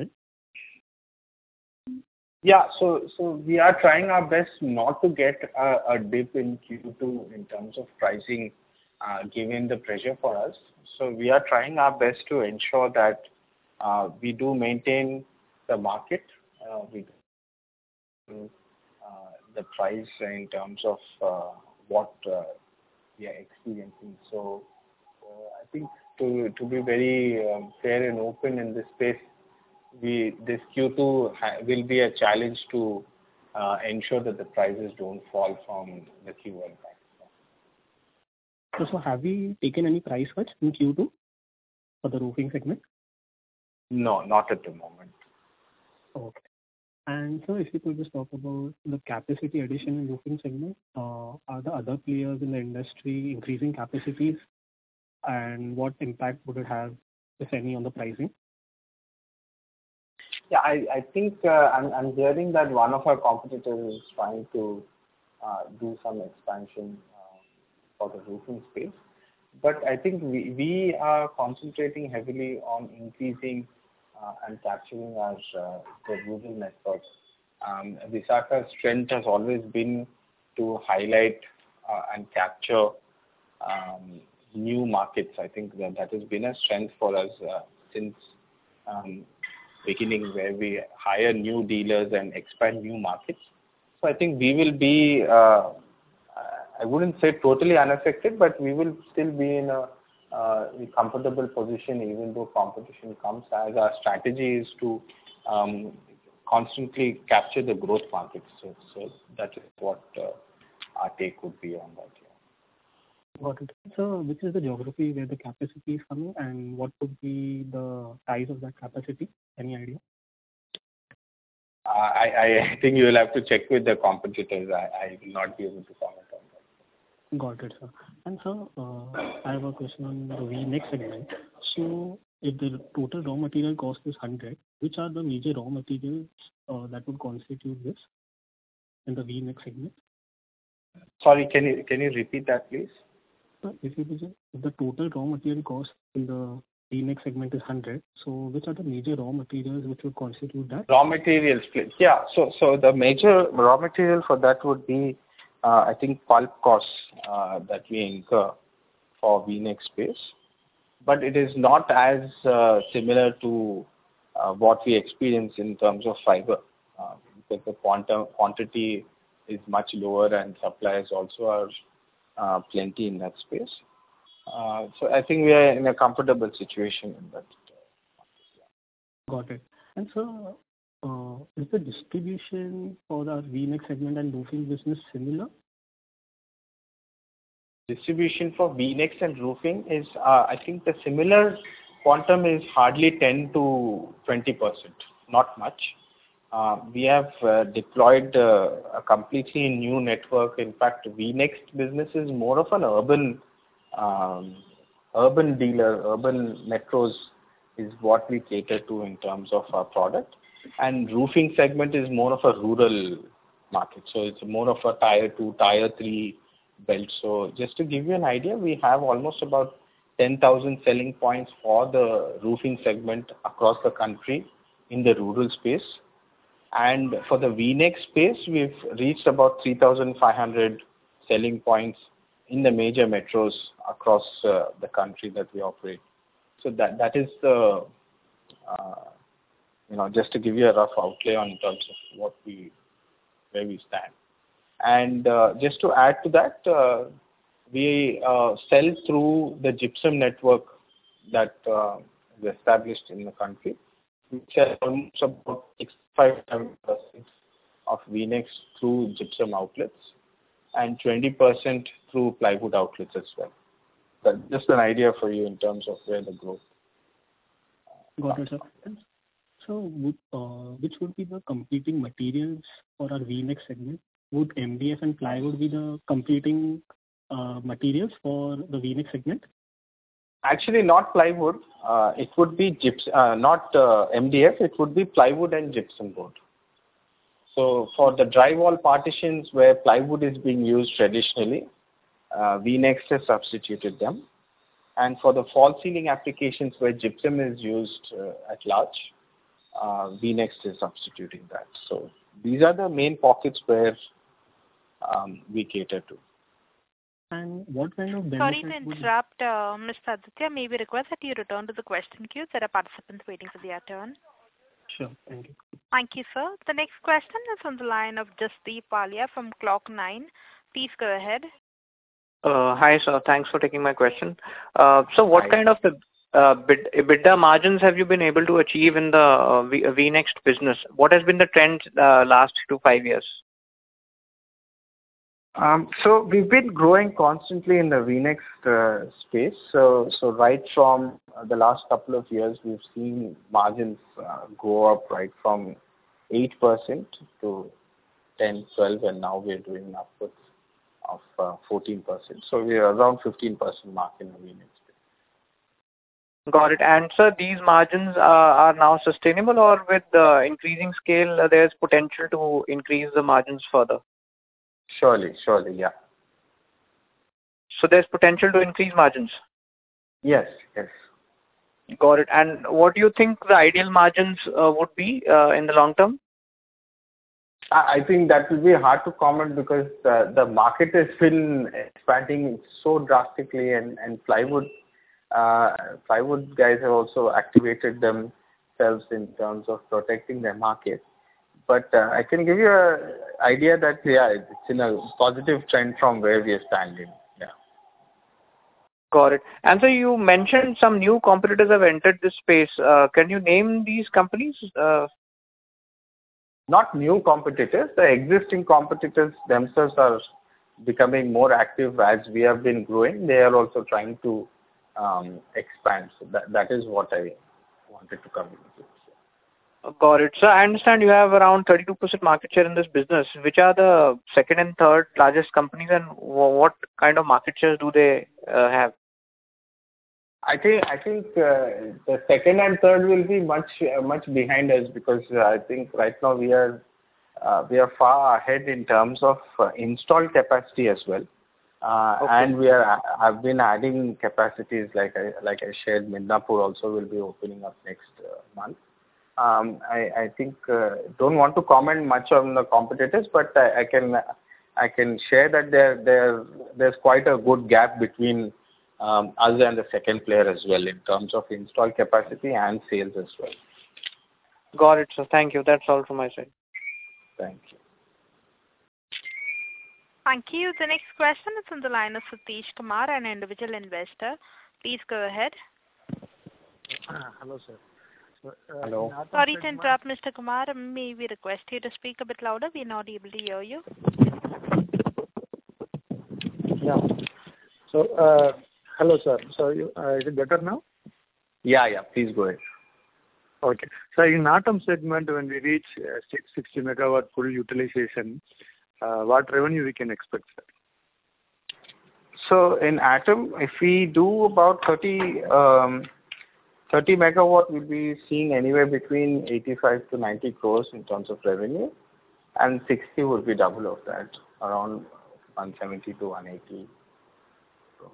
Yeah, so so we are trying our best not to get a, a dip in Q two in terms of pricing, uh, given the pressure for us. So we are trying our best to ensure that uh, we do maintain the market, uh, we do uh, the price in terms of uh, what uh, we are experiencing. So uh, I think to to be very um, fair and open in this space, we this Q two ha- will be a challenge to uh, ensure that the prices don't fall from the Q one price. So, so have we taken any price cuts in Q two for the roofing segment? No, not at the moment. Okay. And so if you could just talk about the capacity addition in roofing segment, uh, are the other players in the industry increasing capacities, and what impact would it have, if any, on the pricing? Yeah, I, I think uh, I'm, I'm hearing that one of our competitors is trying to uh, do some expansion uh, for the roofing space. But I think we, we are concentrating heavily on increasing uh, and capturing our uh, the rural network. Um, Vishakha's strength has always been to highlight uh, and capture um, new markets. I think that that has been a strength for us uh, since um, beginning, where we hire new dealers and expand new markets. So I think we will be, uh, I wouldn't say totally unaffected, but we will still be in a, uh, a comfortable position even though competition comes, as our strategy is to um, constantly capture the growth markets. So, so that is what uh, our take would be on that. Got it. So which is the geography where the capacity is coming, and what would be the size of that capacity? Any idea? Uh, I, I think you will have to check with the competitors. I, I will not be able to comment on that. Got it, sir. And so uh, I have a question on the V NEXT segment. So if the total raw material cost is one hundred, which are the major raw materials uh, that would constitute this in the V NEXT segment? Sorry, can you can you repeat that, please? So if you could just, if the total raw material cost in the V NEXT segment is one hundred, so which are the major raw materials which would constitute that? Raw materials, please. Yeah, so so the major raw material for that would be, uh, I think, pulp costs uh, that we incur for V NEXT space. But it is not as uh, similar to uh, what we experience in terms of fiber, uh, because the quantum quantity is much lower and suppliers also are uh, plenty in that space. Uh, so I think we are in a comfortable situation in that. Got it. And so, uh, is the distribution for the V NEXT segment and roofing business similar? Distribution for V NEXT and roofing is, uh, I think the similar quantum is hardly ten to twenty percent, not much. Uh, we have uh, deployed uh, a completely new network. In fact, V NEXT business is more of an urban um, urban dealer, urban metros is what we cater to in terms of our product. And roofing segment is more of a rural market. So it's more of a tier two, tier three belt. So just to give you an idea, we have almost about ten thousand selling points for the roofing segment across the country in the rural space. And for the V NEXT space, we've reached about three thousand five hundred selling points in the major metros across uh, the country that we operate. So that that is the, uh, you know, just to give you a rough outlay on terms of what we, where we stand. And uh, just to add to that, uh, we uh, sell through the gypsum network that uh, is established in the country. We sell almost about sixty-five percent of V-Nex through gypsum outlets and twenty percent through plywood outlets as well. That's just an idea for you in terms of where the growth. Got it, sir. So, would, uh, which would be the competing materials for our V-Nex segment? Would M D F and plywood be the competing uh, materials for the V-Nex segment? Actually, not plywood. Uh, it would be gyps, uh, not uh, M D F. It would be plywood and gypsum board. So for the drywall partitions where plywood is being used traditionally, uh, V-Nex has substituted them. And for the false ceiling applications where gypsum is used uh, at large, uh, V-Nex is substituting that. So these are the main pockets where um, we cater to. And what kind of benefit? Sorry to interrupt, uh, Mister Aditya. May we request that you return to the question queue? There are participants waiting for their turn. Sure, thank you. Thank you, sir. The next question is on the line of Jasdeep Walia from Clock nine. Please go ahead. Uh, hi, sir. Thanks for taking my question. Uh, so what Hi. kind of uh, EBITDA margins have you been able to achieve in the uh, v- V-Nex business? What has been the trend uh, last two to five years? Um, so we've been growing constantly in the V-Nex uh, space. So so right from uh, the last couple of years, we've seen margins uh, go up right from eight percent to ten, twelve, and now we're doing upwards of uh, fourteen percent. So we're around fifteen percent mark in the V-Nex space. Got it. And sir, these margins uh, are now sustainable, or with the increasing scale, uh, there's potential to increase the margins further? Surely, surely, yeah. So there's potential to increase margins? Yes, yes. Got it. And what do you think the ideal margins uh, would be uh, in the long term? I I think that will be hard to comment because uh, the market has been expanding so drastically, and, and plywood uh, plywood guys have also activated themselves in terms of protecting their market. But uh, I can give you an idea that, yeah, it's in a positive trend from where we are standing. Yeah. Got it. And so you mentioned some new competitors have entered this space. Uh, can you name these companies? Uh, Not new competitors. The existing competitors themselves are becoming more active as we have been growing. They are also trying to um, expand. So that, that is what I wanted to communicate. Got it. So I understand you have around thirty-two percent market share in this business. Which are the second and third largest companies, and what kind of market shares do they uh, have? I think I think uh, the second and third will be much uh, much behind us because uh, I think right now we are uh, we are far ahead in terms of uh, installed capacity as well, uh, Okay. and we are have been adding capacities like I like I shared. Midnapur also will be opening up next uh, month. Um, I, I think uh, don't want to comment much on the competitors, but I, I can I can share that there there there's quite a good gap between um, us and the second player as well in terms of install capacity and sales as well. Got it, sir. Thank you. That's all from my side. Thank you. Thank you. The next question is on the line of Satish Kumar, an individual investor. Please go ahead. Uh, hello, sir. So, uh, Hello. Sorry to interrupt, Mister Kumar. May we request you to speak a bit louder? We are not able to hear you. Yeah. So, uh, hello, sir. So, you, uh, is it better now? Yeah, yeah. Please go ahead. Okay. So, in Atom segment, when we reach uh, six hundred sixty megawatt full utilization, uh, what revenue we can expect, sir? So in Atom, if we do about thirty um, thirty megawatt, we'll be seeing anywhere between eighty-five to ninety crores in terms of revenue, and sixty would be double of that, around one seventy to one eighty crores.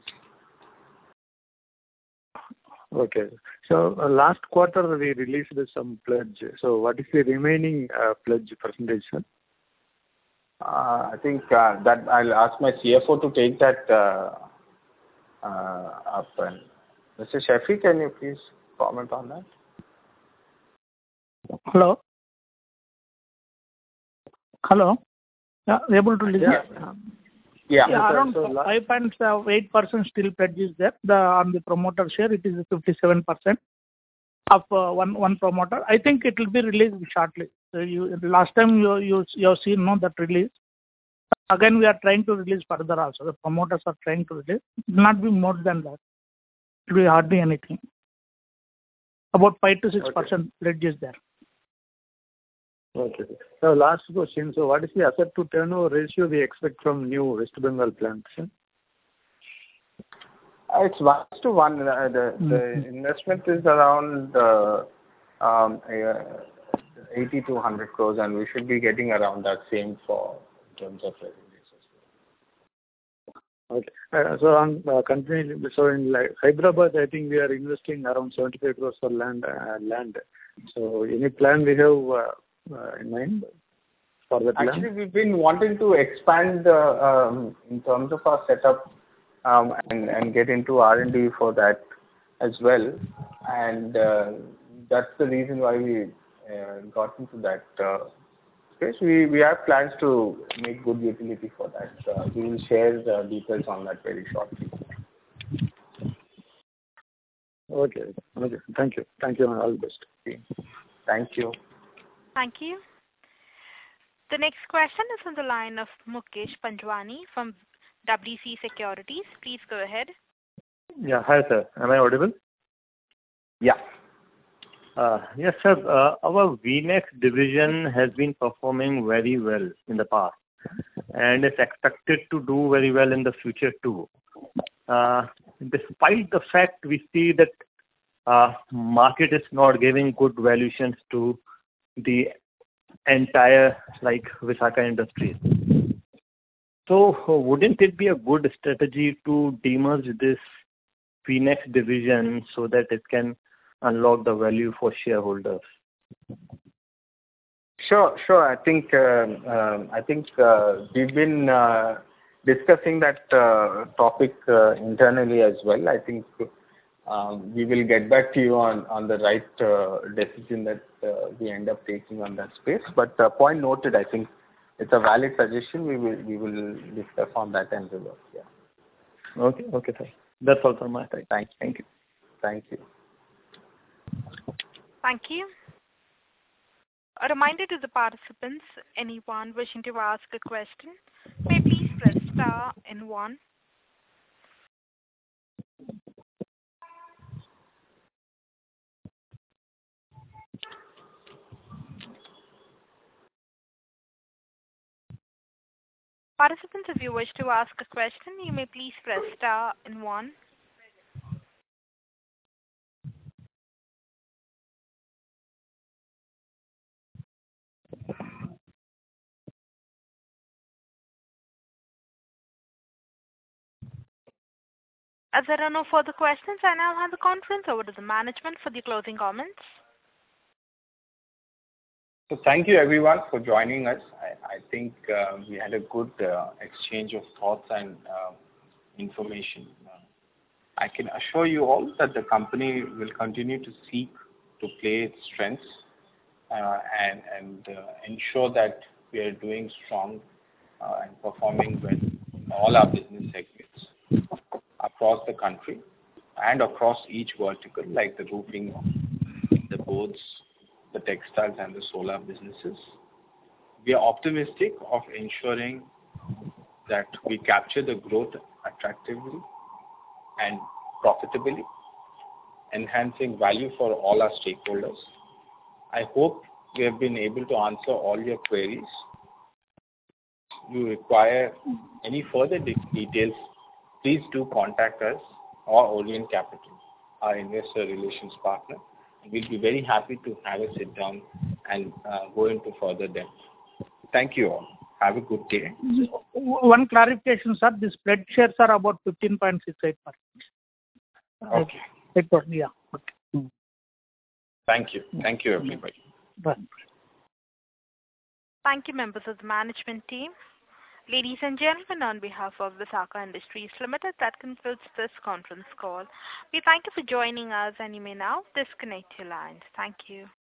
Okay. So, uh, last quarter we released some pledge. So, what is the remaining uh, pledge percentage, sir? Uh, I think uh, that I'll ask my C F O to take that uh, uh, up. And Mister Shafi, can you please comment on that? Hello? Hello? Yeah, able to listen? Yeah. Yeah. Yeah, around five point eight percent still pledge is there. The, on the promoter share, it is fifty-seven percent of uh, one one promoter. I think it will be released shortly. So you, last time you, you, you have seen no, that release. Again, we are trying to release further also. The promoters are trying to release. It will not be more than that. It will be hardly anything. About five to six percent pledge is there. Okay. So last question. So what is the asset to turnover ratio we expect from new West Bengal plant? Uh, it's one to one. Uh, the, Mm-hmm. the investment is around uh, um, uh, eighty to one hundred crores, and we should be getting around that same for in terms of revenues as well. Okay. Uh, so on uh, continuing, so in like Hyderabad, I think we are investing around seventy-five crores for land. Uh, land. So any plan we have uh, uh, in mind for that land? Actually, we've been wanting to expand uh, um, in terms of our setup um, and, and get into R and D for that as well. And uh, that's the reason why we uh, got into that uh, space. We, we have plans to make good utility for that. Uh, we will share the details on that very shortly. Okay. Okay. Thank you. Thank you. All the best. Thank you. Thank you. The next question is on the line of Mukesh Panjwani from W C Securities. Please go ahead. Yeah. Hi, sir. Am I audible? Yeah. Uh, yes, sir. Uh, our V NEX division has been performing very well in the past and is expected to do very well in the future too. Uh, despite the fact we see that uh, market is not giving good valuations to the entire like Vishaka Industries. So wouldn't it be a good strategy to demerge this V NEX division so that it can unlock the value for shareholders? Sure, sure. I think uh, uh, I think uh, we've been uh, discussing that uh, topic uh, internally as well. I think um, we will get back to you on, on the right uh, decision that uh, we end up taking on that space. But uh, point noted, I think it's a valid suggestion. We will we will discuss on that and revert. Yeah. Okay, okay, sir. That's all from my side. Thank, thank you. Thank you. Thank you. A reminder to the participants, anyone wishing to ask a question, may please press star and one. Participants, if you wish to ask a question, you may please press star and one. As there are no further questions, I now hand the conference over to the management for the closing comments. So thank you everyone for joining us. I, I think uh, we had a good uh, exchange of thoughts and uh, information. Uh, I can assure you all that the company will continue to seek to play its strengths uh, and, and uh, ensure that we are doing strong uh, and performing well in all our business segments across the country and across each vertical, like the roofing, the boards, the textiles and the solar businesses. We are optimistic of ensuring that we capture the growth attractively and profitably, enhancing value for all our stakeholders. I hope we have been able to answer all your queries. If you require any further de- details, please do contact us or Orient Capital, our investor relations partner. We'll be very happy to have a sit down and uh, go into further depth. Thank you all. Have a good day. One clarification, sir. These pledge shares are about fifteen point six eight percent. Okay. Yeah. Okay. Thank you. Thank you, everybody. Bye. Thank you, members of the management team. Ladies and gentlemen, on behalf of Visakha Industries Limited, that concludes this conference call. We thank you for joining us, and you may now disconnect your lines. Thank you.